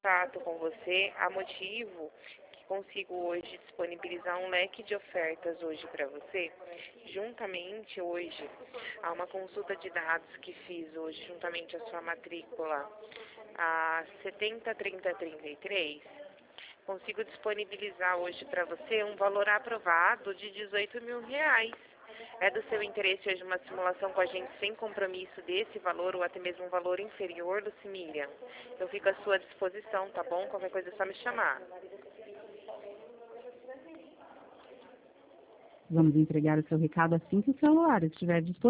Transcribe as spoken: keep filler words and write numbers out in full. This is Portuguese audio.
contato com você a motivo que consigo hoje disponibilizar um leque de ofertas hoje para você, juntamente hoje a uma consulta de dados que fiz hoje, juntamente à sua matrícula a setenta trinta trinta e três, consigo disponibilizar hoje para você um valor aprovado de dezoito mil reais. É do seu interesse hoje uma simulação com a gente sem compromisso desse valor ou até mesmo um valor inferior, Lucimília? Eu fico à sua disposição, tá bom? Qualquer coisa é só me chamar. Vamos entregar o seu recado assim que o celular estiver disponível.